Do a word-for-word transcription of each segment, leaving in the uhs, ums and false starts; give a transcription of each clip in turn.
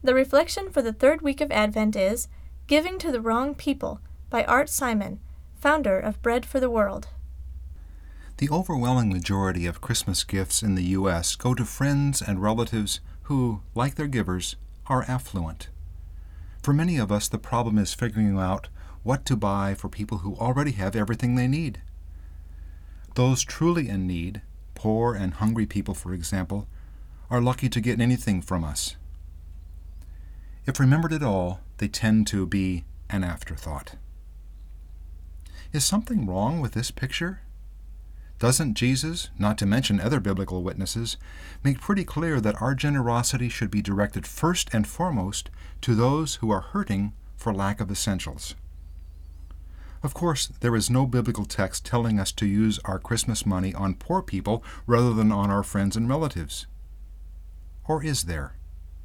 The reflection for the third week of Advent is Giving to the Wrong People by Art Simon, founder of Bread for the World. The overwhelming majority of Christmas gifts in the U S go to friends and relatives who, like their givers, are affluent. For many of us, the problem is figuring out what to buy for people who already have everything they need. Those truly in need, poor and hungry people, for example, are lucky to get anything from us. If remembered at all, they tend to be an afterthought. Is something wrong with this picture? Doesn't Jesus, not to mention other biblical witnesses, make pretty clear that our generosity should be directed first and foremost to those who are hurting for lack of essentials? Of course, there is no biblical text telling us to use our Christmas money on poor people rather than on our friends and relatives. Or is there?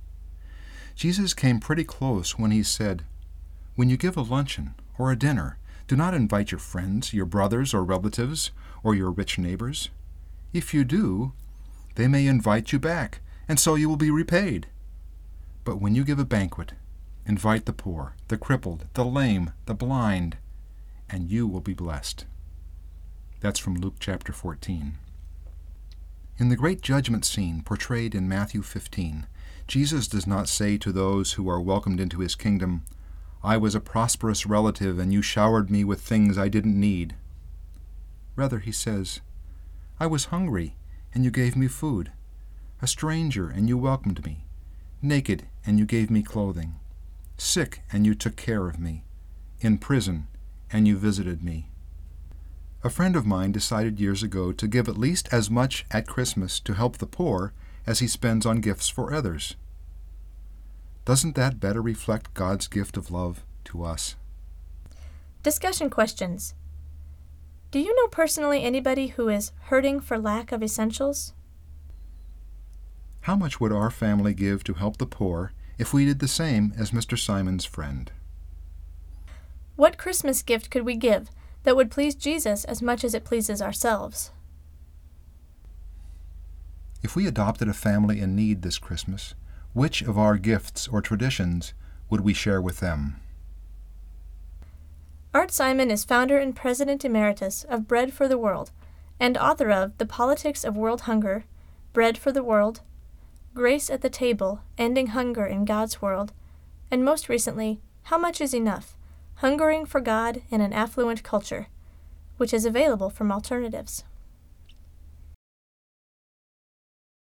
Jesus came pretty close when he said, "When you give a luncheon or a dinner, do not invite your friends, your brothers or relatives, or your rich neighbors. If you do, they may invite you back, and so you will be repaid. But when you give a banquet, invite the poor, the crippled, the lame, the blind, and you will be blessed." That's from Luke chapter fourteen. In the great judgment scene portrayed in Matthew fifteen, Jesus does not say to those who are welcomed into his kingdom, "I was a prosperous relative and you showered me with things I didn't need." Rather, he says, "I was hungry and you gave me food, a stranger and you welcomed me, naked and you gave me clothing, sick and you took care of me, in prison and you visited me." A friend of mine decided years ago to give at least as much at Christmas to help the poor as he spends on gifts for others. Doesn't that better reflect God's gift of love to us? Discussion questions. Do you know personally anybody who is hurting for lack of essentials? How much would our family give to help the poor if we did the same as Mister Simon's friend? What Christmas gift could we give that would please Jesus as much as it pleases ourselves? If we adopted a family in need this Christmas, which of our gifts or traditions would we share with them? Art Simon is founder and president emeritus of Bread for the World and author of The Politics of World Hunger, Bread for the World, Grace at the Table, Ending Hunger in God's World, and most recently, How Much is Enough? Hungering for God in an Affluent Culture, which is available from Alternatives.